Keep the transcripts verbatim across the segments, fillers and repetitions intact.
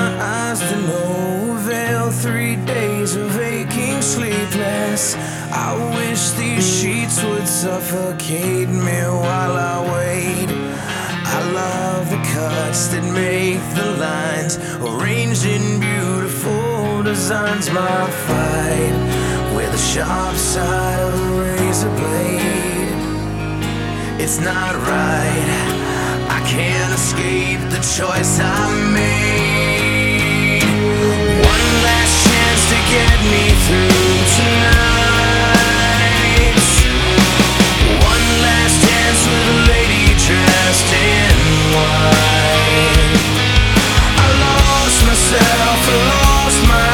my eyes to no avail. Three days of aching, sleepless. I wish these sheets would suffocate me while I wait. I love the cuts that make the lines arranged in beautiful designs. My fight with the sharp side of a razor blade. It's not right, I can't escape the choice I made. One last chance to get me through tonight. One last dance with a lady dressed in white. I lost myself, I lost my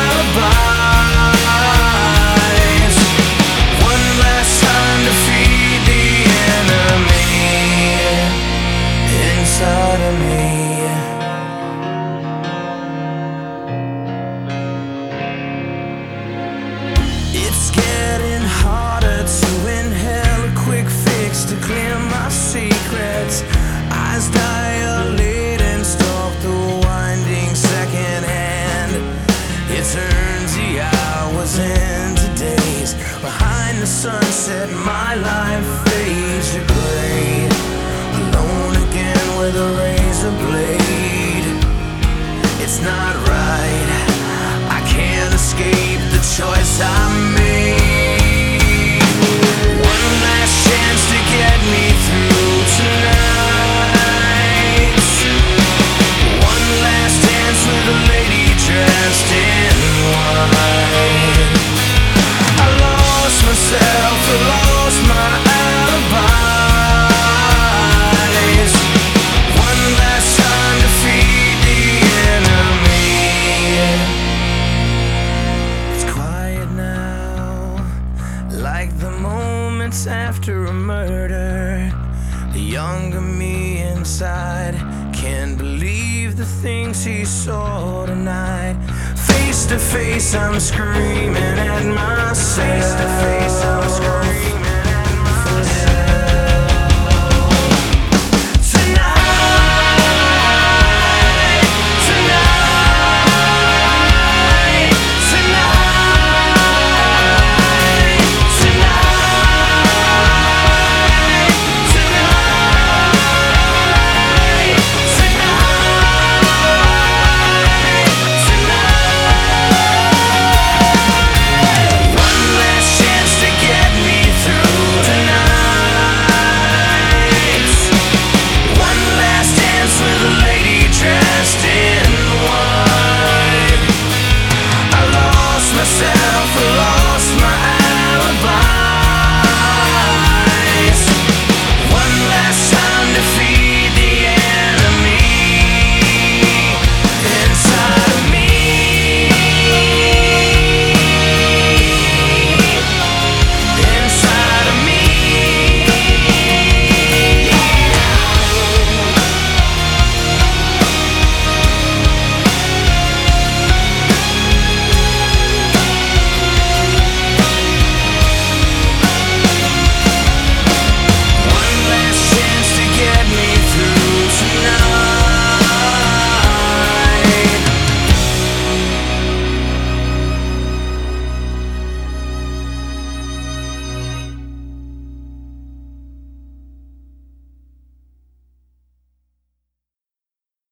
alibis. One last time to feed the enemy inside of me. It's getting harder to inhale a quick fix to clear my secrets. Eyes dilate and stalk the winding second hand. It turns the hours into days. Behind the sunset, my life fades to gray. Alone again with a razor blade. It's not right, I can't escape the choice I made. One last chance to get me through tonight. One last dance with a lady dressed in white. I lost myself, I lost my alibis. One last time to feed the enemy. It's quiet now, like the moments after a murder. The younger me inside can't believe the things he saw tonight. Face to face, I'm screaming at myself. Face to face, I'm screaming.